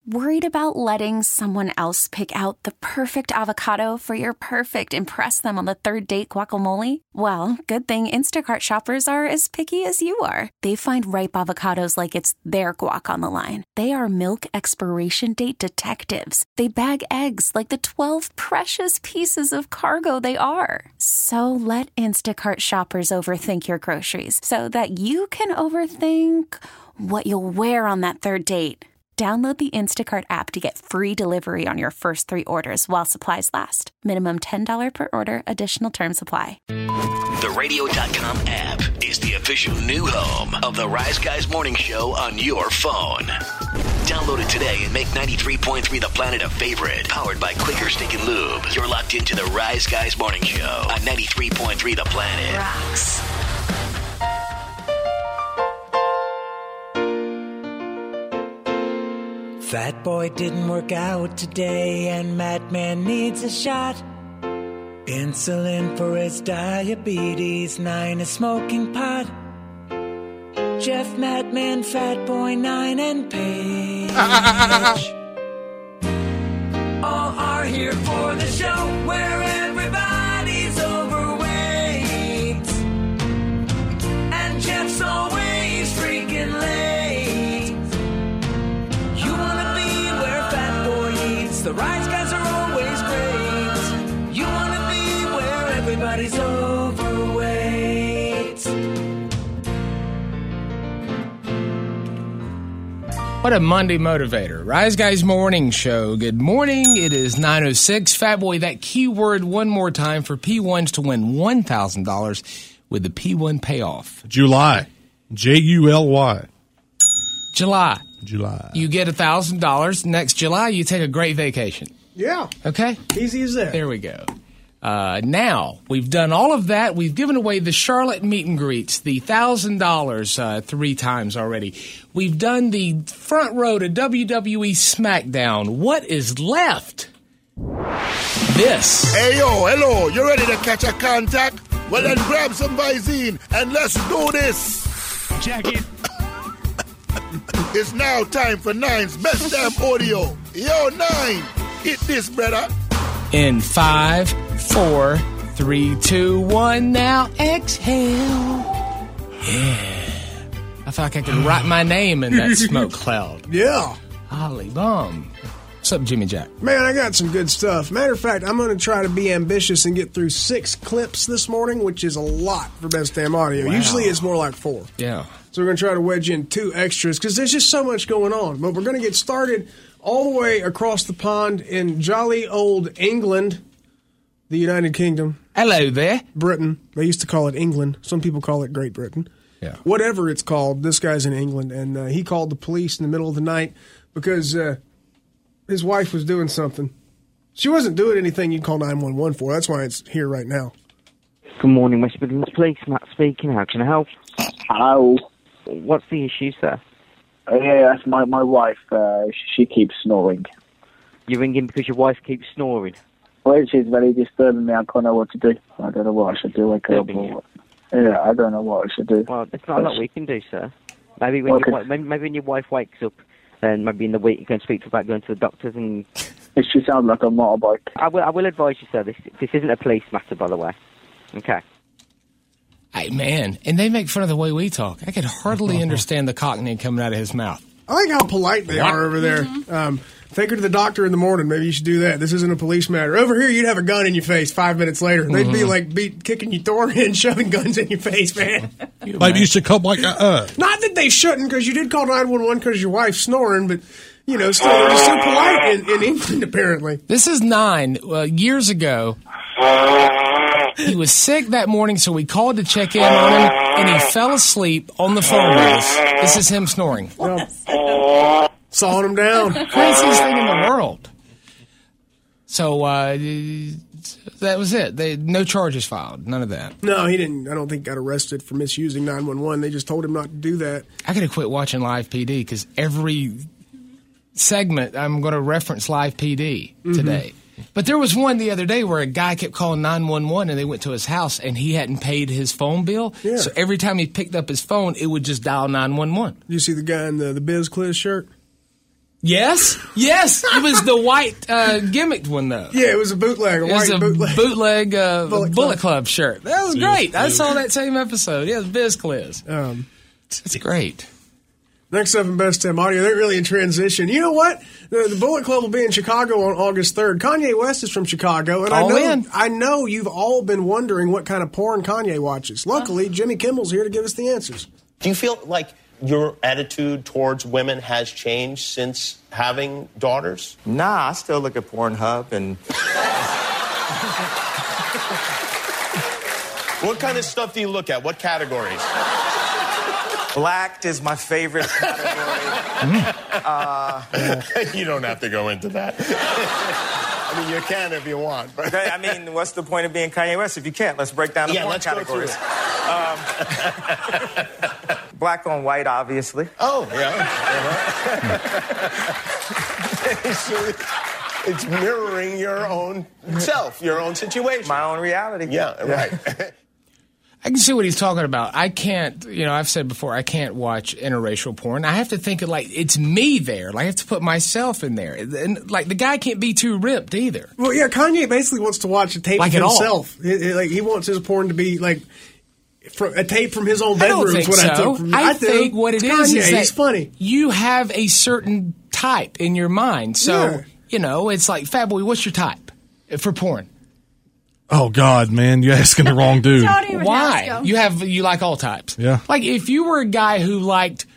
Worried about letting someone else pick out the perfect avocado for your perfect impress them on the third date guacamole? Well, good thing Instacart shoppers are as picky as you are. They find ripe avocados like it's their guac on the line. They are milk expiration date detectives. They bag eggs like the 12 precious pieces of cargo they are. So let Instacart shoppers overthink your groceries so that you can overthink what you'll wear on that third date. Download the Instacart app to get free delivery on your first 3 orders while supplies last. Minimum $10 per order. Additional terms apply. The Radio.com app is the official new home of the Rise Guys Morning Show on your phone. Download it today and make 93.3 The Planet a favorite. Powered by Quaker Steak and Lube. You're locked into the Rise Guys Morning Show on 93.3 The Planet. Rocks. Fat boy didn't work out today and Madman needs a shot. Insulin for his diabetes, 9 is smoking pot. Jeff, Madman, Fat Boy, 9 and Paige all are here for the show where everybody's overweight and Jeff's always freaking late. The Rise Guys are always great. You want to be where everybody's overweight. What a Monday motivator. Rise Guys Morning Show. Good morning. It is 9:06. Fat Boy, that keyword one more time for P1s to win $1,000 with the P1 payoff. July. July. July. July. You get $1,000. Next July, you take a great vacation. Yeah. Okay? Easy as that. There we go. Now, we've done all of that. We've given away the Charlotte meet and greets, the $1,000 3 times already. We've done the front row to WWE SmackDown. What is left? This. Hey, yo, hello. You ready to catch a contact? Well, then grab some Visine and let's do this. Jacket. It's now time for Nine's Best Damn Audio. Yo, Nine, hit this, brother. In 5, 4, 3, 2, 1, now exhale. Yeah. I felt like I could write my name in that smoke cloud. Yeah. Holy bum. What's up, Jimmy Jack? Man, I got some good stuff. Matter of fact, I'm going to try to be ambitious and get through 6 clips this morning, which is a lot for Best Damn Audio. Wow. Usually it's more like 4. Yeah. So we're going to try to wedge in 2 extras because there's just so much going on. But we're going to get started all the way across the pond in jolly old England, the United Kingdom. Hello there. Britain. They used to call it England. Some people call it Great Britain. Yeah. Whatever it's called, this guy's in England. And he called the police in the middle of the night because his wife was doing something. She wasn't doing anything you'd call 911 for. That's why it's here right now. Good morning, West Midlands Police. Matt speaking. How can I help? Hello. What's the issue, sir? Yeah, that's my wife. She keeps snoring. You're ringing because your wife keeps snoring? Well, she's very disturbing me. I don't know what to do. I don't know what I should do. Yeah, I don't know what I should do. Well, there's not a lot we can do, sir. Maybe when your wife wakes up, then maybe in the week you can speak to her about going to the doctors and... She sounds like a motorbike. I will advise you, sir. This isn't a police matter, by the way. Okay. Hey, man, and they make fun of the way we talk. I could hardly understand the Cockney coming out of his mouth. I like how polite they are over there. Take her to the doctor in the morning. Maybe you should do that. This isn't a police matter. Over here, you'd have a gun in your face 5 minutes later. They'd be like kicking your door in, shoving guns in your face, man. Maybe you should come like that. Not that they shouldn't, because you did call 911 because your wife's snoring, but, you know, still, they're just so polite in England, apparently. This is 9. Years ago, he was sick that morning, so we called to check in on him, and he fell asleep on the phone with us. This is him snoring. Sawing him down. Craziest thing in the world. So that was it. No charges filed. None of that. No, he didn't. I don't think got arrested for misusing 911. They just told him not to do that. I got to quit watching Live PD because every segment I'm going to reference Live PD today. But there was one the other day where a guy kept calling 911 and they went to his house and he hadn't paid his phone bill. Yeah. So every time he picked up his phone, it would just dial 911. You see the guy in the Biz Cliz shirt? Yes. It was the white gimmicked one, though. Yeah, it was a bootleg. It was a bootleg Bullet Club shirt. That was great. I saw that same episode. Yeah, it was BizCliz. It's great. Next up in Best Damn Audio, they're really in transition. You know what? The Bullet Club will be in Chicago on August 3rd. Kanye West is from Chicago, and I know you've all been wondering what kind of porn Kanye watches. Luckily, Jimmy Kimmel's here to give us the answers. Do you feel like your attitude towards women has changed since having daughters? Nah, I still look at Pornhub and... What kind of stuff do you look at? What categories? Black is my favorite category. You don't have to go into that. I mean, you can if you want. But. Okay, I mean, what's the point of being Kanye West if you can't? Let's break down the porn categories. Black on white, obviously. Oh, yeah. It's mirroring your own self, your own situation. My own reality. Yeah, right. I can see what he's talking about. I can't, I've said before, I can't watch interracial porn. I have to think it's me there. Like, I have to put myself in there. And, the guy can't be too ripped either. Well, yeah, Kanye basically wants to watch a tape of himself. He wants his porn to be, a tape from his own bedroom. I don't think so. I think what it is Kanye, is that he's funny. You have a certain type in your mind. So, it's like, Fat Boy, what's your type for porn? Oh God, man, you're asking the wrong dude. Why? You like all types. Yeah. Like if you were a guy who liked,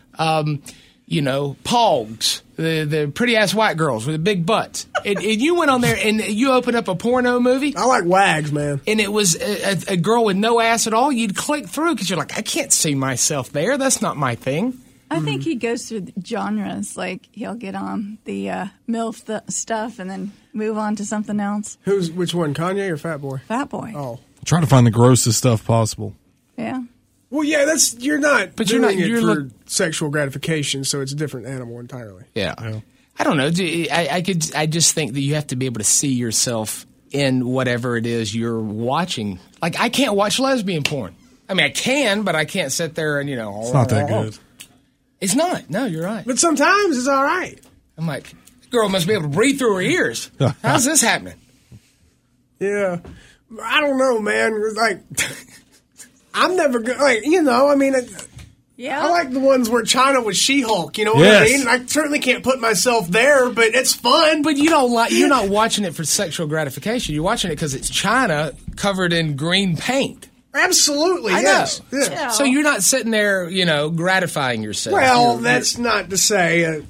pogs, the pretty ass white girls with the big butts, and you went on there and you opened up a porno movie. I like wags, man. And it was a girl with no ass at all. You'd click through because you're like, I can't see myself there. That's not my thing. I think he goes through genres. Like he'll get on the MILF stuff and then move on to something else. Which one, Kanye or Fat Boy? Fat Boy. Oh, trying to find the grossest stuff possible. Yeah. Well, yeah, you're not. But you're not. You're for sexual gratification, so it's a different animal entirely. Yeah. I don't know. I just think that you have to be able to see yourself in whatever it is you're watching. Like I can't watch lesbian porn. I mean, I can, but I can't sit there and It's not that good. It's not. No, you're right. But sometimes it's all right. I'm like, this girl must be able to breathe through her ears. How's this happening? Yeah. I don't know, man. Like, I'm never good. I like the ones where China was She-Hulk. You know what I mean? And I certainly can't put myself there, but it's fun. But you're not watching it for sexual gratification. You're watching it because it's China covered in green paint. Absolutely, yes. Yeah. So you're not sitting there, gratifying yourself. Well, that's not to say.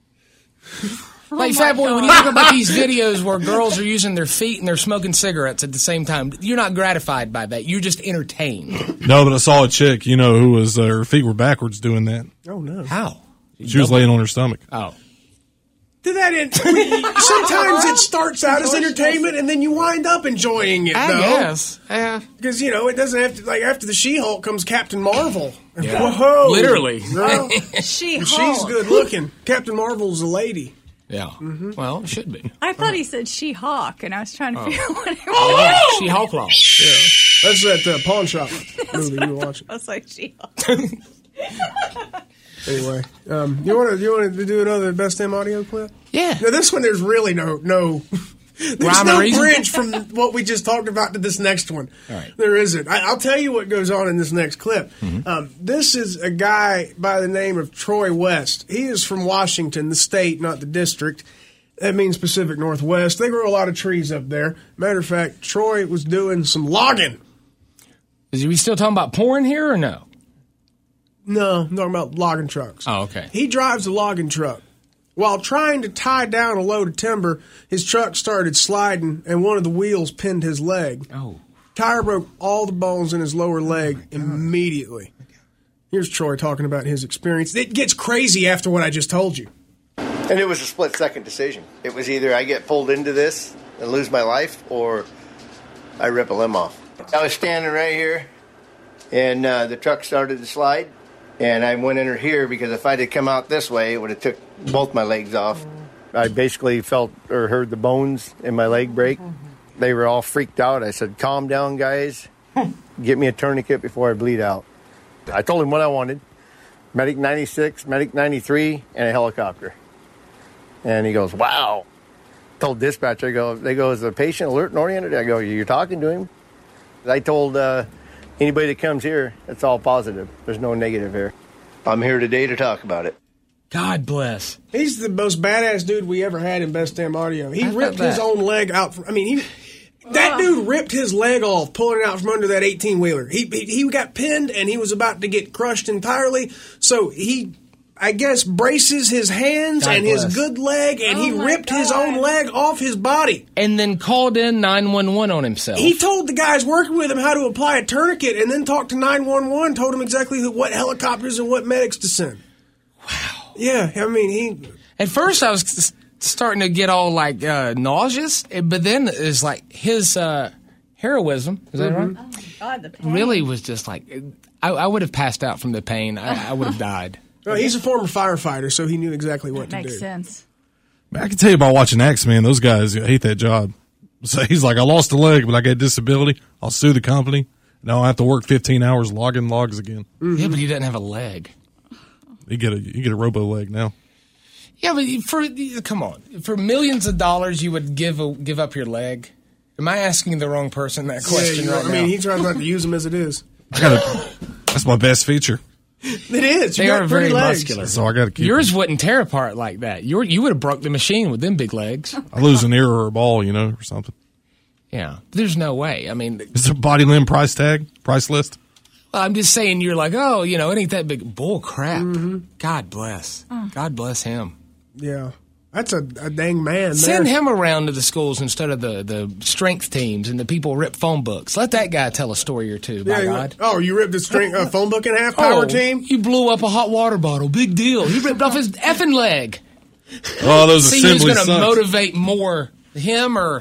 Fat Boy, when you talk about these videos where girls are using their feet and they're smoking cigarettes at the same time, you're not gratified by that. You're just entertained. No, but I saw a chick, who was her feet were backwards doing that. Oh no! How? She was laying on her stomach. Oh. Sometimes it starts out as entertainment and then you wind up enjoying it, though. Yes. Yeah. Because, it doesn't have to, after the She-Hulk comes Captain Marvel. Yeah. Whoa. Literally. Girl. She-Hulk. She's good looking. Captain Marvel's a lady. Yeah. Mm-hmm. Well, it should be. I thought he said She-Hawk, and I was trying to figure out what it was. Oh, yeah. She-Hulk Law. Yeah. That's that pawn shop movie you were watching. I was like, She-Hulk. Anyway, you want to do another Best Damn Audio clip? Yeah. Now, this one, there's really no there's no bridge from what we just talked about to this next one. All right. There isn't. I'll tell you what goes on in this next clip. Mm-hmm. This is a guy by the name of Troy West. He is from Washington, the state, not the district. That means Pacific Northwest. They grow a lot of trees up there. Matter of fact, Troy was doing some logging. Is we still talking about porn here or no? No, I'm talking about logging trucks. Oh, okay. He drives a logging truck. While trying to tie down a load of timber, his truck started sliding, and one of the wheels pinned his leg. Oh. Tire broke all the bones in his lower leg immediately. Here's Troy talking about his experience. It gets crazy after what I just told you. And it was a split-second decision. It was either I get pulled into this and lose my life, or I rip a limb off. I was standing right here, and the truck started to slide. And I went under here because if I'd have come out this way, it would have took both my legs off. I basically felt or heard the bones in my leg break. They were all freaked out. I said, calm down, guys. Get me a tourniquet before I bleed out. I told him what I wanted. Medic 96, Medic 93, and a helicopter. And he goes, wow. Told dispatcher, they go, is the patient alert and oriented? I go, you're talking to him? I told anybody that comes here, it's all positive. There's no negative here. I'm here today to talk about it. God bless. He's the most badass dude we ever had in Best Damn Audio. He ripped his own leg out. That dude ripped his leg off, pulling it out from under that 18-wheeler. He got pinned, and he was about to get crushed entirely. So he, I guess, braces his hands and his good leg, and he ripped his own leg off his body. And then called in 911 on himself. He told the guys working with him how to apply a tourniquet, and then talked to 911, told him exactly what helicopters and what medics to send. Wow. Yeah, he... At first, I was starting to get all, nauseous, but then it's like his heroism, is that right? Oh, my God, the pain. Really was just like... I would have passed out from the pain. I would have died. Well, he's a former firefighter, so he knew exactly what to do. Makes sense. I can tell you about watching X-Men. Those guys hate that job. So he's like, I lost a leg, but I got a disability. I'll sue the company. Now I have to work 15 hours logging logs again. Mm-hmm. Yeah, but he doesn't have a leg. You get a robo leg now. Yeah, but come on, for millions of dollars, you would give up your leg? Am I asking the wrong person that question right now? He tries not to use them as it is. That's my best feature. It is. They are very muscular. So I got to keep yours wouldn't tear apart like that. You would have broke the machine with them big legs. I lose an ear or a ball, or something. Yeah, there's no way. Is there a body limb price list? Well, I'm just saying you're like, oh, it ain't that big. Bull crap. Mm-hmm. God bless. God bless him. Yeah. That's a dang man. Send him around to the schools instead of the strength teams and the people rip phone books. Let that guy tell a story or two, by God. Oh, you ripped the phone book in half, power team? You blew up a hot water bottle. Big deal. He ripped off his effing leg. Oh, those assemblies See who's going to motivate more, him or...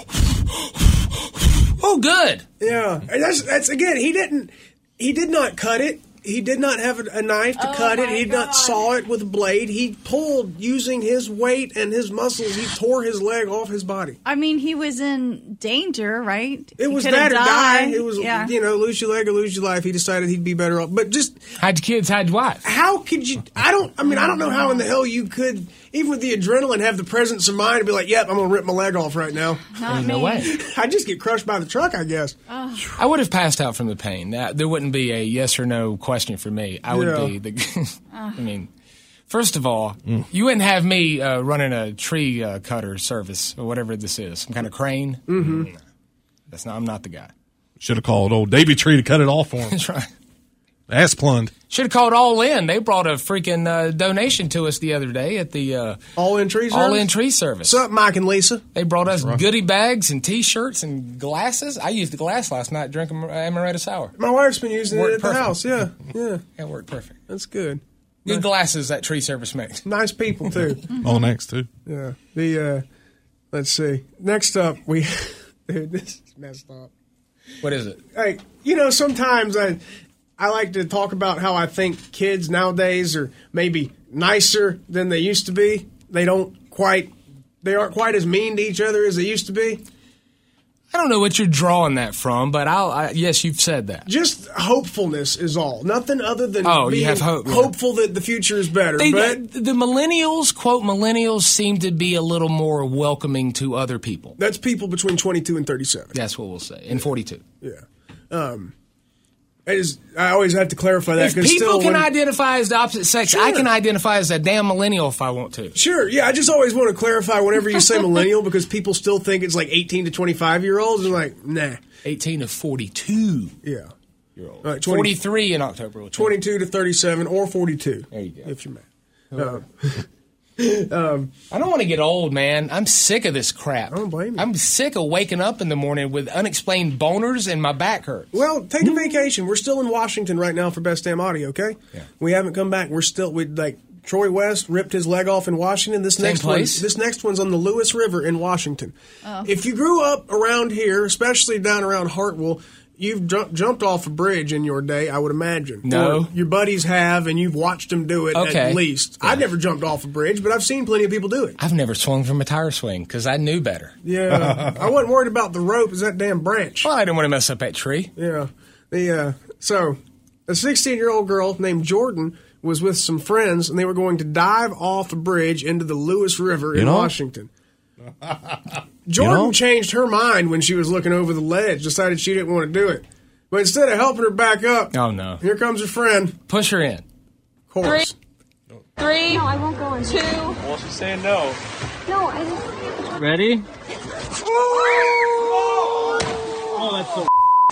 Oh, good. Yeah. And that's again, he did not cut it. He did not have a knife to cut it. He did not saw it with a blade. He pulled using his weight and his muscles. He tore his leg off his body. He was in danger, right? It was that or die. It was, lose your leg or lose your life. He decided he'd be better off. But just... Hide your kids, hide your wife. How could you... I don't know how in the hell you could, even with the adrenaline, have the presence of mind to be like, yep, I'm going to rip my leg off right now. No way. I'd just get crushed by the truck, I guess. I would have passed out from the pain. There wouldn't be a yes or no question for me. I would be the... first of all, you wouldn't have me running a tree cutter service or whatever this is. Some kind of crane. Mm-hmm. I'm not the guy. Should have called old Davy Tree to cut it off for him. That's right. Ass plumbed. Should have called All In. They brought a freaking donation to us the other day at the All In Tree Service. All In Tree Service. What's up, Mike and Lisa? They brought us goodie bags and T-shirts and glasses. I used the glass last night drinking amaretto sour. My wife's been using it at the house. Yeah. It worked perfect. That's good. Good glasses that Tree Service makes. Nice people too. All next too. Yeah. Let's see. Next up, dude, this is messed up. What is it? Hey, sometimes I like to talk about how I think kids nowadays are maybe nicer than they used to be. They aren't quite as mean to each other as they used to be. I don't know what you're drawing that from, but yes, you've said that. Just hopefulness is all. Nothing other than being you have hope, hopeful that the future is better. But the millennials, quote millennials, seem to be a little more welcoming to other people. That's people between 22 and 37. That's what we'll say. And 42. Yeah. I always have to clarify that. If people can identify as the opposite sex, I can identify as a damn millennial if I want to. Sure, yeah. I just always want to clarify whenever you say millennial because people still think it's like 18 to 25-year-olds. And like, nah. 18 to 42. Yeah. Year old. Right, 43 in October. 22 to 37 or 42. There you go. If you're mad. I don't want to get old, man. I'm sick of this crap. I don't blame you. I'm sick of waking up in the morning with unexplained boners and my back hurts. Well, take a vacation. We're still in Washington right now for Best Damn Audio, okay? Yeah. We haven't come back. Troy West ripped his leg off in Washington. This next one's on the Lewis River in Washington. Oh. If you grew up around here, especially down around Hartwell, you've jumped off a bridge in your day, I would imagine. No. Or your buddies have, and you've watched them do it at least. Yeah. I've never jumped off a bridge, but I've seen plenty of people do it. I've never swung from a tire swing because I knew better. Yeah. I wasn't worried about the rope. It's that damn branch. Well, I didn't want to mess up that tree. Yeah. So, a 16-year-old girl named Jordan was with some friends, and they were going to dive off a bridge into the Lewis River in Washington. Jordan changed her mind when she was looking over the ledge, decided she didn't want to do it. But instead of helping her back up, here comes her friend. Push her in. Of course. 3. No, I won't go in. 2. Well, she's saying no. No, I just... Ready? Oh, that's so...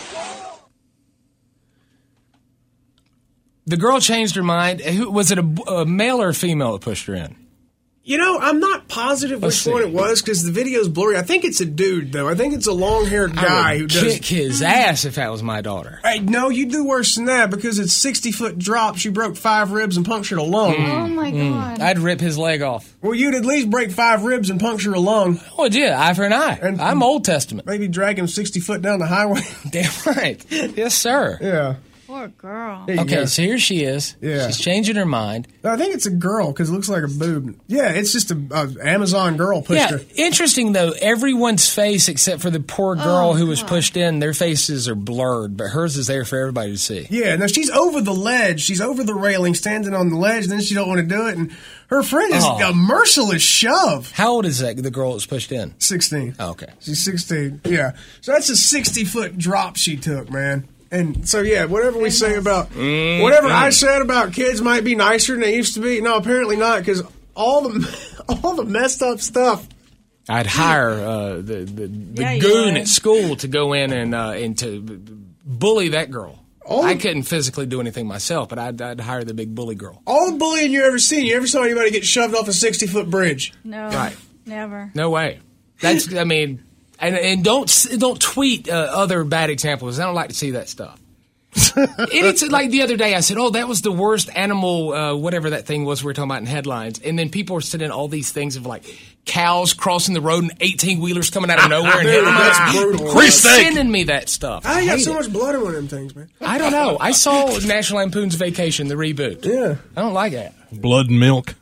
The girl changed her mind. Was it a male or a female that pushed her in? You know, I'm not positive which one it was because the video's blurry. I think it's a dude, though. I think it's a long-haired guy who does... kick his ass if that was my daughter. Hey, no, you do worse than that because it's 60-foot drop. She broke 5 ribs and punctured a lung. Oh, my God. I'd rip his leg off. Well, you'd at least break 5 ribs and puncture a lung. Oh, yeah, eye for an eye. And I'm Old Testament. Maybe drag him 60 foot down the highway. Damn right. Yes, sir. Yeah. Poor girl. Okay, so here she is. Yeah. She's changing her mind. I think it's a girl because it looks like a boob. Yeah, it's just a Amazon girl pushed her. Interesting, though. Everyone's face except for the poor girl who was pushed in, their faces are blurred, but hers is there for everybody to see. Yeah, now she's over the ledge. She's over the railing, standing on the ledge, and then she don't want to do it, and her friend is a merciless shove. How old is that, the girl that was pushed in? 16. Oh, okay. She's 16, yeah. So that's a 60-foot drop she took, man. And so, yeah, whatever we say about, whatever I said about kids might be nicer than they used to be. No, apparently not, because all the messed up stuff. I'd hire the goon at school to go in and to bully that girl. I couldn't physically do anything myself, but I'd hire the big bully girl. All the bullying you ever seen, you ever saw anybody get shoved off a 60-foot bridge? No, right. Never. No way. That's, I mean... And don't tweet other bad examples. I don't like to see that stuff. It's like the other day I said, that was the worst animal, whatever that thing was we were talking about in headlines. And then people are sending all these things of like cows crossing the road and 18-wheelers coming out of nowhere and hitting them. That's brutal. Quit sending me that stuff. How you got so much blood in one of them things, man? I don't know. I saw National Lampoon's Vacation, the reboot. Yeah. I don't like that. Blood and milk.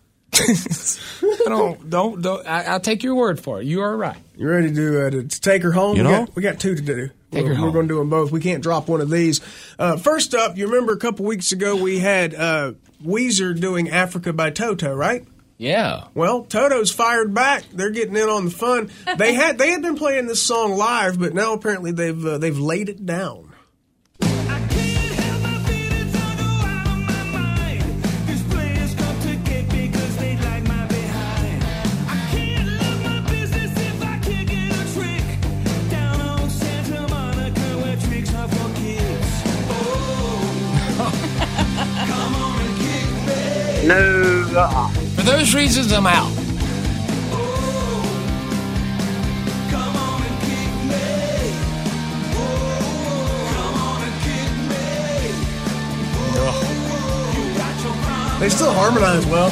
Don't. I'll take your word for it. You are right. You ready to take her home? We got 2 to do. Take her home. We're going to do them both. We can't drop one of these. First up, you remember a couple weeks ago we had Weezer doing Africa by Toto, right? Yeah. Well, Toto's fired back. They're getting in on the fun. They had been playing this song live, but now apparently they've laid it down. No. For those reasons, I'm out. They still harmonize well.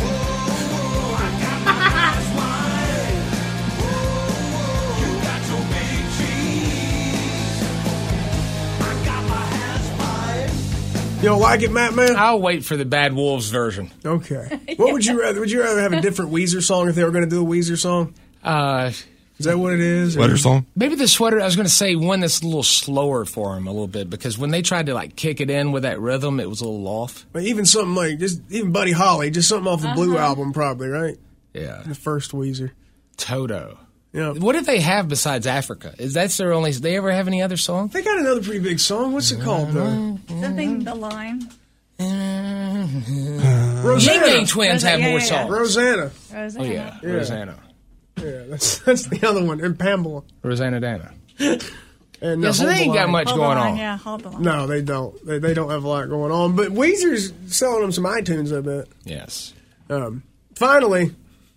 You don't like it, Matt, man? I'll wait for the Bad Wolves version. Okay. What would you rather? Would you rather have a different Weezer song if they were going to do a Weezer song? Is that what it is? Sweater song? Maybe the sweater, I was going to say one that's a little slower for him a little bit, because when they tried to like kick it in with that rhythm, it was a little off. But even something like, even Buddy Holly, just something off the Blue album probably, right? Yeah. The first Weezer. Toto. Yeah. What did they have besides Africa? That's their only, do they ever have any other song? They got another pretty big song. What's it called, though? Something, The Line. Rosanna. Gang Twins have more songs. Rosanna. Oh, yeah. Rosanna. Yeah, that's the other one. And Pamela. Rosanna Dana. And so they ain't got much going on. Yeah, Hold the Line. No, they don't. They don't have a lot going on. But Weezer's selling them some iTunes, I bet. Yes. Finally,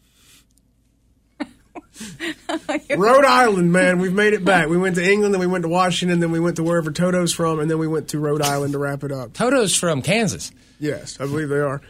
Rhode Island, man, we've made it back. We went to England, then we went to Washington, then we went to wherever Toto's from, and then we went to Rhode Island to wrap it up. Toto's from Kansas. Yes, I believe they are.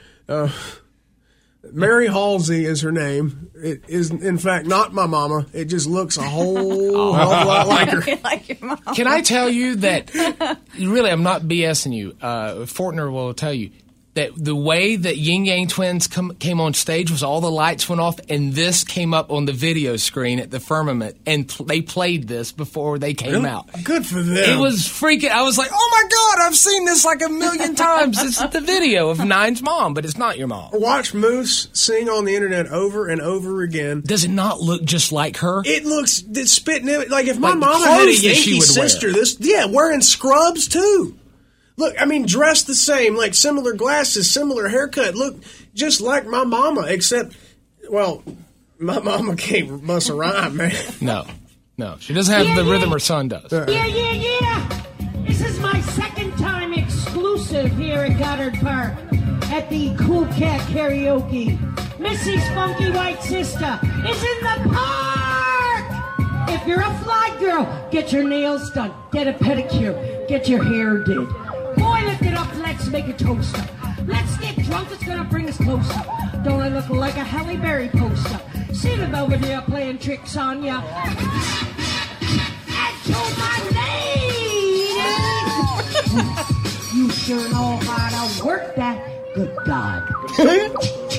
Mary Halsey is her name. It is, in fact, not my mama. It just looks a whole hell of a lot like her. Like your mom. Can I tell you that, really, I'm not BSing you. Fortner will tell you, that the way that Yin Yang Twins came on stage was all the lights went off, and this came up on the video screen at the firmament, and they played this before they came out. Good for them. It was freaking. I was like, oh my God, I've seen this like a million times. It's the video of Nine's mom, but it's not your mom. Watch Moose sing on the internet over and over again. Does it not look just like her? It looks, it's spitting in. Like if my mama had a Yankee sister, wearing scrubs too. Look, I mean, dressed the same, like similar glasses, similar haircut. Look, just like my mama, except, well, my mama can't bust a rhyme, man. No. She doesn't have the rhythm her son does. Yeah. This is my second time exclusive here at Goddard Park at the Cool Cat Karaoke. Missy's funky white sister is in the park! If you're a fly girl, get your nails done, get a pedicure, get your hair did. Boy, lift it up, let's make a toaster. Let's get drunk, it's gonna bring us closer. Don't I look like a Halle Berry poster? See them over there playing tricks on ya. And to my ladies, you sure know how to work that. Good God. Thank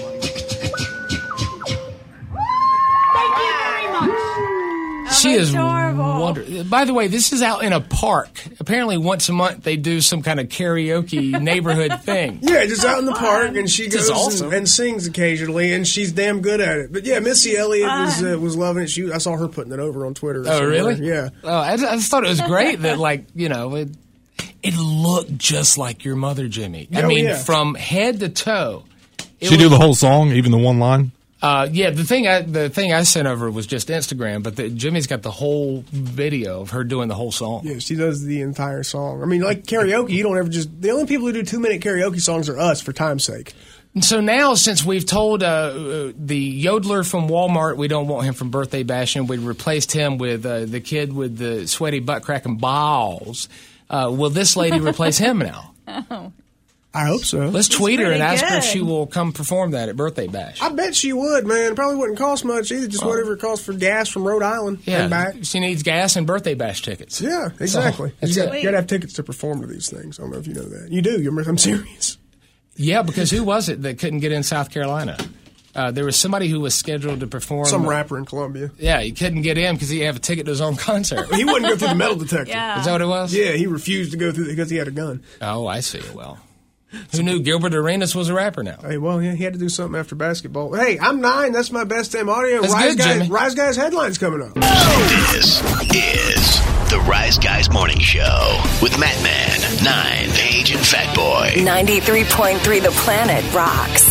you very much. She is wonderful. By the way, this is out in a park. Apparently, once a month they do some kind of karaoke neighborhood thing. Yeah, just out in the park, and she goes and sings occasionally, and she's damn good at it. But yeah, Missy Elliott was loving it. I saw her putting it over on Twitter. Oh, really? Yeah. Oh, I just thought it was great that, like, you know, it looked just like your mother, Jimmy. I mean, from head to toe. She do the whole song, even the one line? Yeah, the thing I sent over was just Instagram, but Jimmy's got the whole video of her doing the whole song. Yeah, she does the entire song. I mean, like karaoke, you don't ever the only people who do 2-minute karaoke songs are us for time's sake. And so now, since we've told the yodeler from Walmart we don't want him from birthday bashing, we replaced him with the kid with the sweaty butt cracking balls. Will this lady replace him now? Oh. I hope so. Let's tweet her and ask her if she will come perform that at Birthday Bash. I bet she would, man. Probably wouldn't cost much either. Just whatever it costs for gas from Rhode Island and back. She needs gas and Birthday Bash tickets. Yeah, exactly. So, you got to have tickets to perform to these things. I don't know if you know that. You do. I'm serious. Yeah, because who was it that couldn't get in South Carolina? There was somebody who was scheduled to perform. Some rapper in Columbia. Yeah, he couldn't get in because he didn't have a ticket to his own concert. He wouldn't go through the metal detector. Yeah. Is that what it was? Yeah, he refused to go through because he had a gun. Oh, I see. Well, who knew Gilbert Arenas was a rapper now? Hey, well, yeah, he had to do something after basketball. Hey, I'm 9. That's my best damn audio. That's Rise Guys headlines coming up. This is the Rise Guys Morning Show with Matt Man, 9, Paige, and Fat Boy. 93.3 The Planet rocks.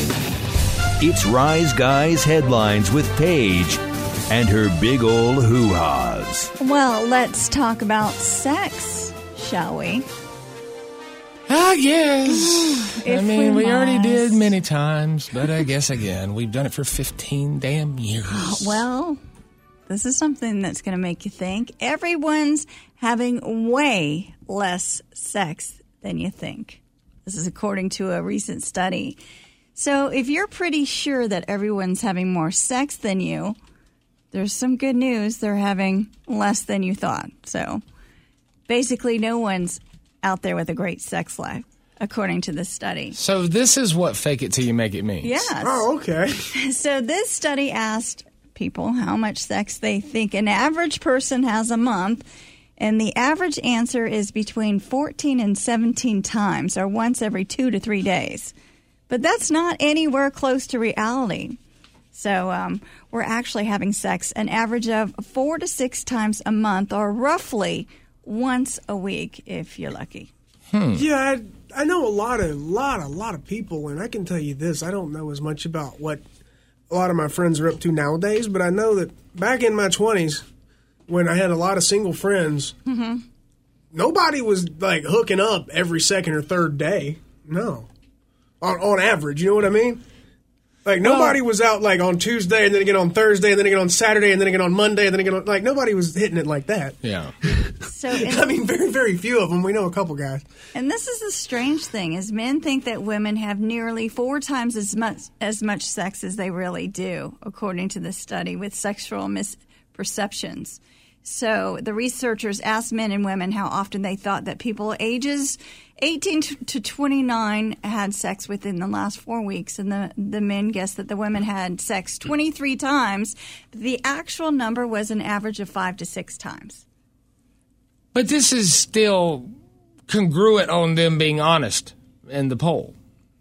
It's Rise Guys headlines with Paige and her big old hoo-has. Well, let's talk about sex, shall we? I guess. If I mean, we already must. did many times, but I guess again, we've done it for 15 damn years. Well, this is something that's going to make you think. Everyone's having way less sex than you think. This is according to a recent study. So if you're pretty sure that everyone's having more sex than you, there's some good news. They're having less than you thought. So basically, no one's out there with a great sex life, according to this study. So this is what fake it till you make it means. Yes. Oh, okay. So this study asked people how much sex they think an average person has a month, and the average answer is between 14 and 17 times, or once every 2 to 3 days. But that's not anywhere close to reality. So we're actually having sex an average of 4 to 6 times a month, or roughly once a week if you're lucky. Yeah, I know a lot of people, and I can tell you this: I don't know as much about what a lot of my friends are up to nowadays, but I know that back in my 20s, when I had a lot of single friends, nobody was like hooking up every second or third day. No, on average, you know what I mean? Like, nobody was out, like, on Tuesday, and then again on Thursday, and then again on Saturday, and then again on Monday, and then again on... Like, nobody was hitting it like that. Yeah. So I mean, very, very few of them. We know a couple guys. And this is the strange thing, is men think that women have nearly 4 times as much sex as they really do, according to this study, with sexual misperceptions. So the researchers asked men and women how often they thought that people ages 18 to 29 had sex within the last 4 weeks, and the men guessed that the women had sex 23 times. The actual number was an average of 5 to 6 times. But this is still congruent on them being honest in the poll.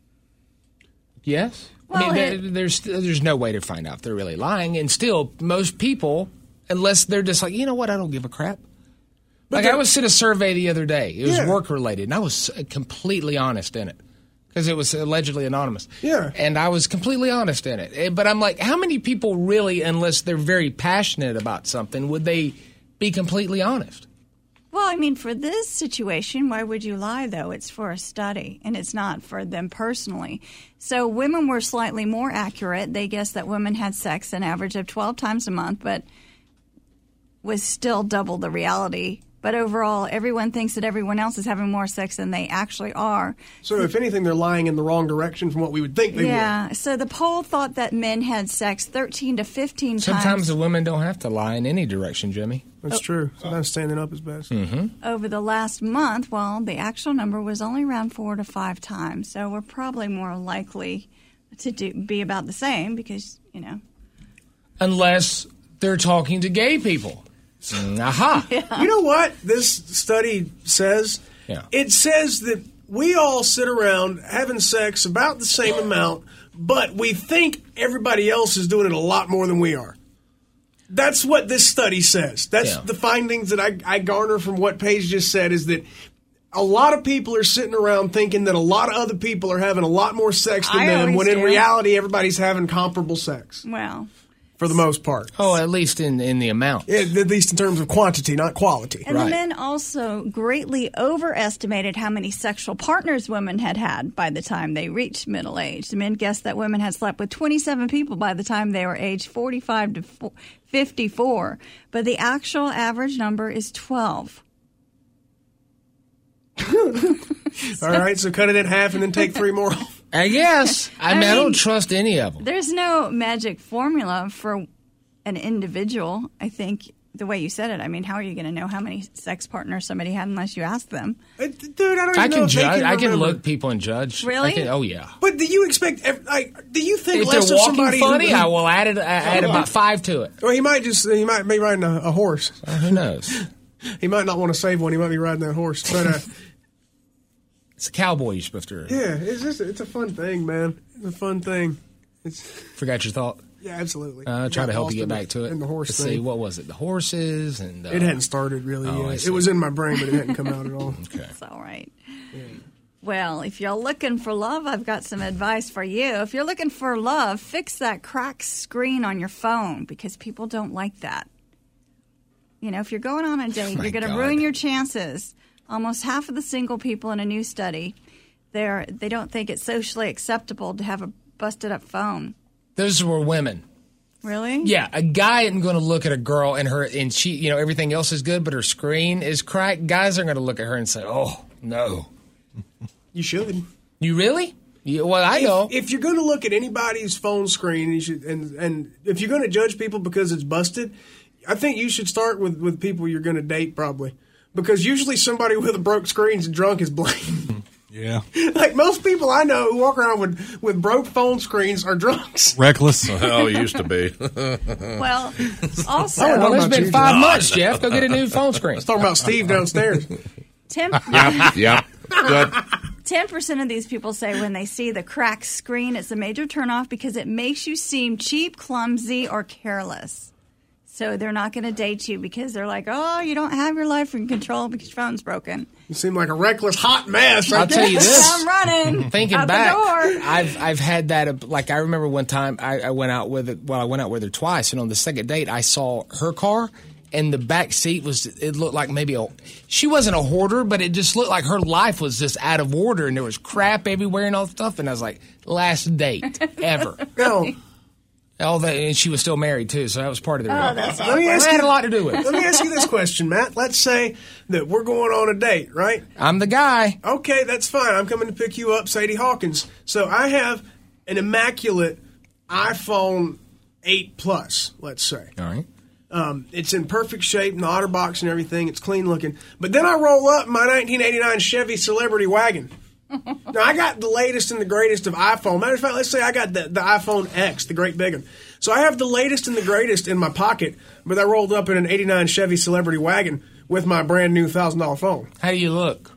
Yes? Well, there's no way to find out if they're really lying, and still, most people, unless they're just like, you know what, I don't give a crap. Like, I was in a survey the other day. It was work-related, and I was completely honest in it because it was allegedly anonymous. Yeah. And I was completely honest in it. But I'm like, how many people really, unless they're very passionate about something, would they be completely honest? Well, I mean, for this situation, why would you lie, though? It's for a study, and it's not for them personally. So women were slightly more accurate. They guessed that women had sex an average of 12 times a month, but was still double the reality. But overall, everyone thinks that everyone else is having more sex than they actually are. So if anything, they're lying in the wrong direction from what we would think they would. Yeah. So the poll thought that men had sex 13 to 15 times. Sometimes the women don't have to lie in any direction, Jimmy. That's true. Sometimes standing up is best. Mm-hmm. Over the last month, well, the actual number was only around 4 to 5 times. So we're probably more likely to be about the same because, you know. Unless they're talking to gay people. Aha. Yeah. You know what this study says? Yeah. It says that we all sit around having sex about the same amount, but we think everybody else is doing it a lot more than we are. That's what this study says. That's the findings that I garner from what Paige just said, is that a lot of people are sitting around thinking that a lot of other people are having a lot more sex than them, when in reality everybody's having comparable sex. Well, for the most part. Oh, at least in the amount. Yeah, at least in terms of quantity, not quality. And the men also greatly overestimated how many sexual partners women had by the time they reached middle age. The men guessed that women had slept with 27 people by the time they were aged 45 to 54, but the actual average number is 12. All right, so cut it in half and then take 3 more off. I guess. I mean, I don't trust any of them. There's no magic formula for an individual, I think, the way you said it. I mean, how are you going to know how many sex partners somebody had unless you ask them? Dude, I don't even know can if judge. they can I can remember. look people and judge. Really? Oh, yeah. But do you expect, do you think If less they're of walking somebody funny, I will add about 5 to it. Well, he might be riding a horse. Who knows? He might not want to save one. He might be riding that horse. But it's a cowboy you're supposed to. Yeah, it's a fun thing, man. It's a fun thing. Forgot your thought? Yeah, absolutely. Try to help you get back to it. In the horse Let's thing. see, what was it? The horses and it hadn't started really yet. It was in my brain, but it hadn't come out at all. Okay. That's all right. Yeah. Well, if you're looking for love, I've got some advice for you. If you're looking for love, fix that cracked screen on your phone because people don't like that. You know, if you're going on a date, you're going to ruin your chances. Almost half of the single people in a new study, they don't think it's socially acceptable to have a busted-up phone. Those were women. Really? Yeah, a guy isn't going to look at a girl and she, you know, everything else is good, but her screen is cracked. Guys are going to look at her and say, "Oh, no." You should. You really? Well, I know. If you're going to look at anybody's phone screen, you should, and if you're going to judge people because it's busted, I think you should start with people you're going to date probably. Because usually somebody with a broke screen's drunk is blamed. Yeah. Like most people I know who walk around with broke phone screens are drunks. Reckless. Well, it used to be. Well, also... it's been 5 months, Jeff. Go get a new phone screen. Let's talk about Steve downstairs. Yeah. Good. 10% of these people say when they see the cracked screen, it's a major turnoff because it makes you seem cheap, clumsy, or careless. So they're not going to date you because they're like, oh, you don't have your life in control because your phone's broken. You seem like a reckless hot mess. I'll tell you this. I'm running. Thinking out back, the door. I've had that. Like I remember one time I went out with it. Well, I went out with her twice, and on the second date, I saw her car, and the back seat it looked like she wasn't a hoarder, but it just looked like her life was just out of order, and there was crap everywhere and all stuff. And I was like, last date ever. No. All that, and she was still married too, so that was part of the reason. That's It had a lot to do with it. Let me ask you this question, Matt. Let's say that we're going on a date, right? I'm the guy. Okay, that's fine. I'm coming to pick you up, Sadie Hawkins. So I have an immaculate iPhone 8 Plus, let's say. All right. It's in perfect shape, in the OtterBox and everything. It's clean looking. But then I roll up my 1989 Chevy Celebrity wagon. Now, I got the latest and the greatest of iPhone. Matter of fact, let's say I got the iPhone X, the great big one. So I have the latest and the greatest in my pocket, but I rolled up in an 89 Chevy Celebrity wagon with my brand new $1,000 phone. How do you look?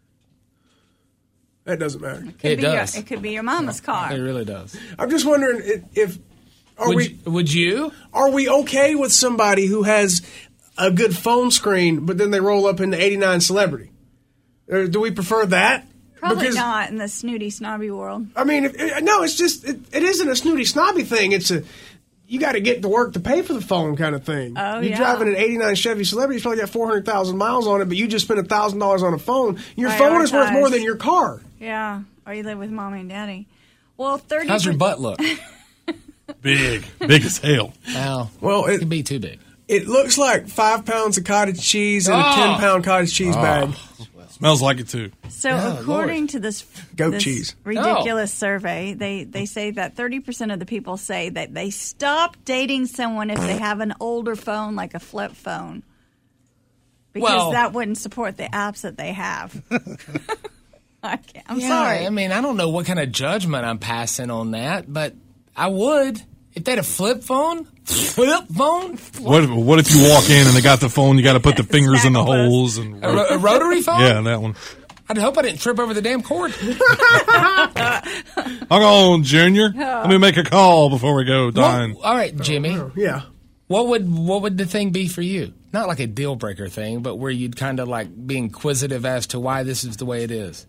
That doesn't matter. It does. It could be your mama's car. It really does. I'm just wondering if would you? Are we okay with somebody who has a good phone screen, but then they roll up in the 89 Celebrity? Or do we prefer that? Probably not in the snooty, snobby world. I mean, it's just it isn't a snooty, snobby thing. It's you got to get to work to pay for the phone kind of thing. Oh, You're driving an 89 Chevy Celebrity, you probably got 400,000 miles on it, but you just spent $1,000 on a phone. Your phone is worth more than your car. Yeah, or you live with mommy and daddy. Well, 30. How's your butt look? Big as hell. Well, it can be too big. It looks like 5 pounds of cottage cheese in a 10-pound cottage cheese bag. Smells like it too. So according to this cheese ridiculous survey, they say that 30% of the people say that they stop dating someone if they have an older phone, like a flip phone, because that wouldn't support the apps that they have. I'm sorry. I mean, I don't know what kind of judgment I'm passing on that, but I would. If they had a flip phone? Flip phone? What if you walk in and they got the phone, you got to put the fingers in the holes? And a rotary phone? Yeah, that one. I hope I didn't trip over the damn cord. Hang on, Junior. Let me make a call before we go dine. All right, Jimmy. Yeah. What would the thing be for you? Not like a deal breaker thing, but where you'd kind of like be inquisitive as to why this is the way it is.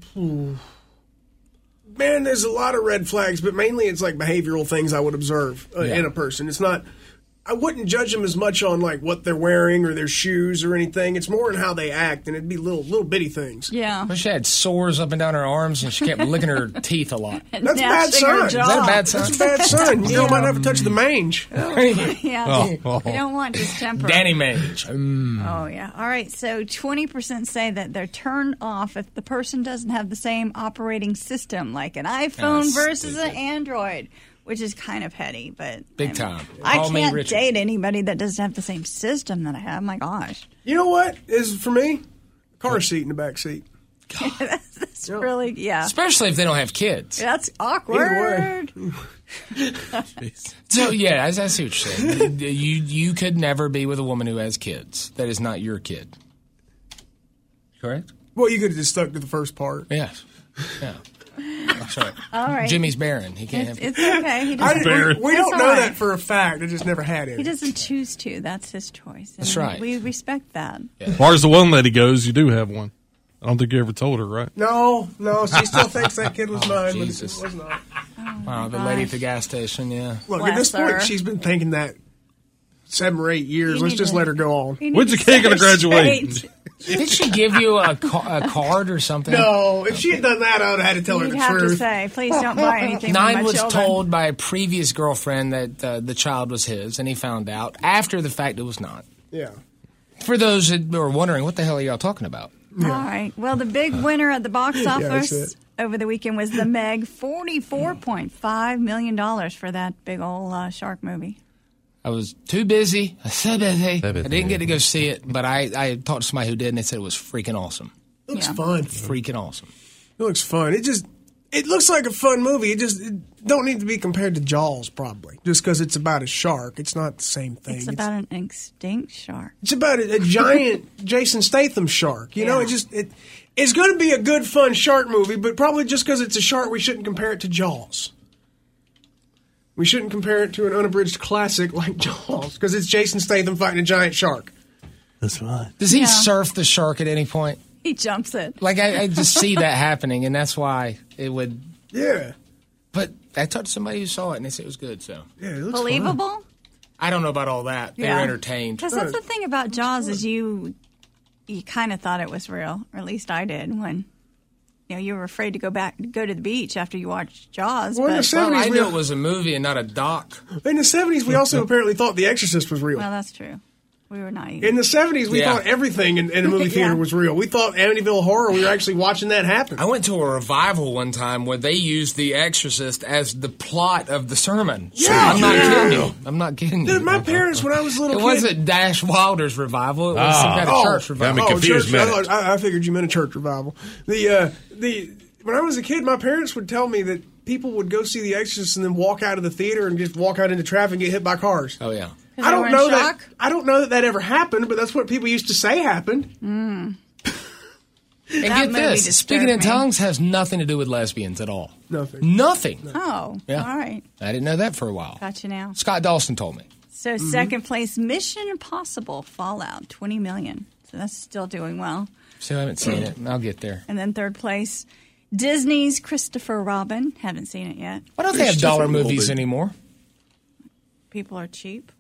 Man, there's a lot of red flags, but mainly it's like behavioral things I would observe in a person. It's not. I wouldn't judge them as much on like what they're wearing or their shoes or anything. It's more in how they act, and it'd be little bitty things. Yeah. Well, she had sores up and down her arms, and she kept licking her teeth a lot. That's a bad sign. Is that a bad sign? That's a bad sign. You might have to touch the mange. Yeah. You don't want distemper. Danny Mange. Oh, yeah. All right. So 20% say that they're turned off if the person doesn't have the same operating system, like an iPhone versus an Android, which is kind of petty, but big time. I can't date anybody that doesn't have the same system that I have. My gosh. You know what is for me? Car seat in the back seat. That's really, yeah. Especially if they don't have kids. That's awkward. So, yeah, as I see what you're saying, you could never be with a woman who has kids. That is not your kid. Correct? Well, you could have just stuck to the first part. Yes. Yeah. Sorry. All right. Jimmy's barren. He can't have It's okay. He we doesn't, don't know that for a fact. I just never had it. He doesn't choose to. That's his choice. That's right. We respect that. As far as the one lady goes, you do have one. I don't think you ever told her, right? No. She still thinks that kid was mine, Jesus. but it was not. Wow, the lady at the gas station, yeah. Look, at this point, she's been thinking that 7 or 8 years. Let's just let her go on. When's the cake going to graduate? Did she give you a card or something? No. If she had done that, I would have had to tell her the You'd have truth. to say, please don't buy anything Nine for my was children. told by a previous girlfriend that the child was his, and he found out after the fact it was not. Yeah. For those that were wondering, what the hell are y'all talking about? All right. Well, the big winner at the box office over the weekend was The Meg, $44.5 million for that big old shark movie. I was too busy. I didn't get to go see it, but I talked to somebody who did, and they said it was freaking awesome. It looks fun. Freaking awesome. It looks fun. It looks like a fun movie. It don't need to be compared to Jaws, probably, just because it's about a shark. It's not the same thing. It's about an extinct shark. It's about a giant Jason Statham shark. You know, it's going to be a good, fun shark movie, but probably just because it's a shark, we shouldn't compare it to Jaws. We shouldn't compare it to an unabridged classic like Jaws, because it's Jason Statham fighting a giant shark. That's right. Does he surf the shark at any point? He jumps it. Like, I just see that happening, and that's why it would... Yeah. But I talked to somebody who saw it, and they said it was good, so... Yeah, it looks believable? fun. I don't know about all that. They were entertained. Because that's the thing about Jaws is you kind of thought it was real, or at least I did, when... you were afraid to go to the beach after you watched Jaws. Well, in the 70s, I knew it was a movie and not a doc. In the 70s, we also apparently thought The Exorcist was real. Well, that's true. We were naive. In the 70s, we thought everything in the movie theater was real. We thought Amityville Horror, we were actually watching that happen. I went to a revival one time where they used The Exorcist as the plot of the sermon. Yeah, I'm not kidding you. I'm not kidding you. Dude, my parents, when I was a little It kid... wasn't Dash Wilder's revival. It was some kind of church revival. I figured you meant a church revival. When I was a kid, my parents would tell me that people would go see The Exorcist and then walk out of the theater and just walk out into traffic and get hit by cars. Oh, yeah. I don't know that ever happened, but that's what people used to say happened. And get this, speaking in tongues has nothing to do with lesbians at all. Nothing. Oh, Yeah. all right. I didn't know that for a while. Gotcha now. Scott Dawson told me. So second place, Mission Impossible Fallout, $20 million. So that's still doing well. So I haven't seen it. I'll get there. And then third place, Disney's Christopher Robin. Haven't seen it yet. Why don't they have dollar movies anymore? People are cheap.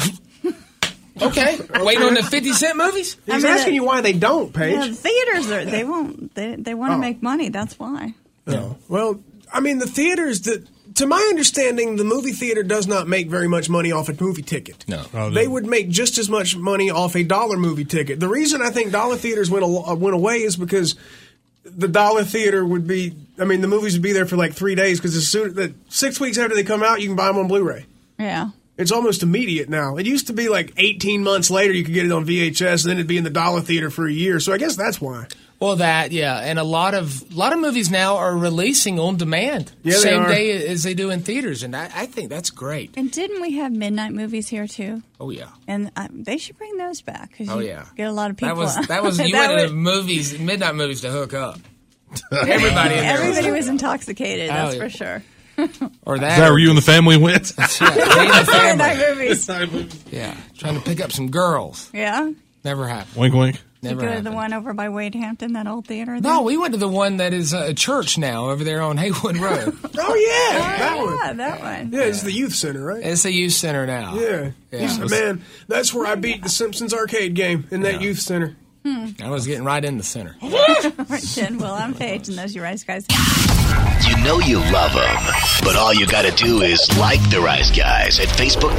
Okay. Waiting on the 50-cent movies? He's asking you why they don't, Paige. Yeah, the theaters, they won't. They want to make money. That's why. No. Well, I mean, the theaters, to my understanding, the movie theater does not make very much money off a movie ticket. No. They would make just as much money off a dollar movie ticket. The reason I think dollar theaters went away is because the dollar theater would be, the movies would be there for like 3 days because 6 weeks after they come out, you can buy them on Blu-ray. Yeah. It's almost immediate now. It used to be like 18 months later you could get it on VHS, and then it'd be in the dollar theater for a year. So I guess that's why. Well, and a lot of movies now are releasing on demand, same day as they do in theaters, and I think that's great. And didn't we have midnight movies here too? Oh yeah, and they should bring those back. Cause you get a lot of people. That was you went to movies, midnight movies to hook up. Everybody was intoxicated. That's for sure. Or that. Is that where you and the family went? Midnight movies. Yeah, trying to pick up some girls. Yeah. Never happened. Wink, wink. Never go happened. to the one over by Wade Hampton, that old theater there? No, we went to the one that is a church now over there on Haywood Road. Oh, yeah. That one. Yeah, that one. Yeah, it's the youth center, right? It's a youth center now. Yeah. Man, that's where I beat the Simpsons arcade game, in that youth center. I was getting right in the center. All right, then. Well, I'm Paige, and those are your Rise Guys. You know you love them, but all you got to do is like the Rise Guys at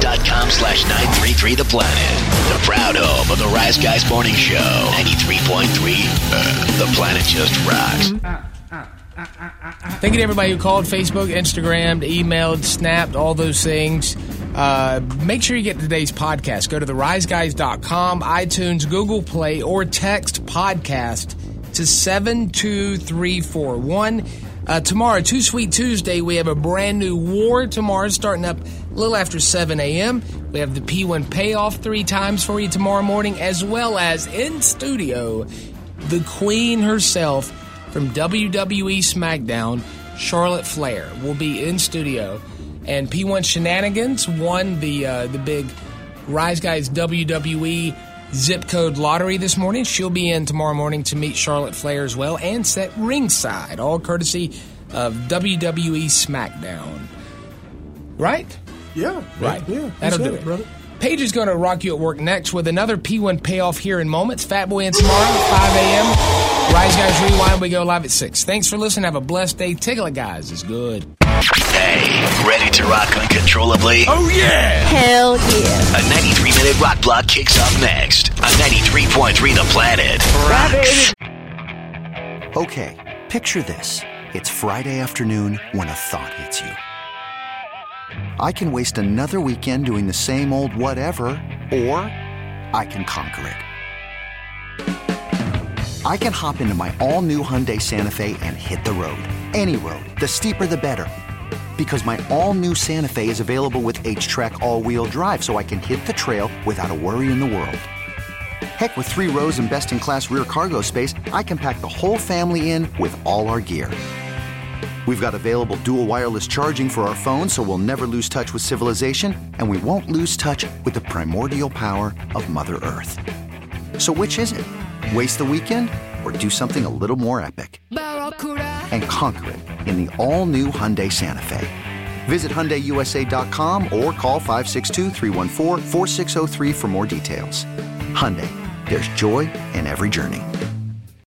Facebook.com/933theplanet. The proud home of the Rise Guys Morning Show. 93.3, The Planet Just Rocks. Thank you to everybody who called, Facebook, Instagrammed, emailed, snapped, all those things. Make sure you get today's podcast. Go to theriseguys.com, iTunes, Google Play, or text podcast to 72341. Tomorrow, Too Sweet Tuesday, we have a brand new war tomorrow, starting up a little after 7 a.m. We have the P1 payoff 3 times for you tomorrow morning, as well as in studio, the queen herself from WWE SmackDown, Charlotte Flair, will be in studio. And P1 Shenanigans won the big Rise Guys WWE zip code lottery this morning. She'll be in tomorrow morning to meet Charlotte Flair as well and sit ringside, all courtesy of WWE SmackDown. Right? Yeah. Right. Yeah. That'll do it, brother. Paige is going to rock you at work next with another P1 payoff here in moments. Fat Boy in tomorrow, 5 a.m. Rise Guys Rewind, we go live at 6. Thanks for listening. Have a blessed day. Tickle it, guys. It's good. Hey, ready to rock uncontrollably? Oh, yeah! Hell yeah. A 93-minute rock block kicks off next on 93.3 The Planet. Rocks. Okay, picture this. It's Friday afternoon when a thought hits you. I can waste another weekend doing the same old whatever, or I can conquer it. I can hop into my all-new Hyundai Santa Fe and hit the road. Any road. The steeper, the better. Because my all-new Santa Fe is available with H-Track all-wheel drive, so I can hit the trail without a worry in the world. Heck, with 3 rows and best-in-class rear cargo space, I can pack the whole family in with all our gear. We've got available dual wireless charging for our phones, so we'll never lose touch with civilization, and we won't lose touch with the primordial power of Mother Earth. So which is it? Waste the weekend or do something a little more epic? And conquer it in the all-new Hyundai Santa Fe. Visit HyundaiUSA.com or call 562-314-4603 for more details. Hyundai, there's joy in every journey.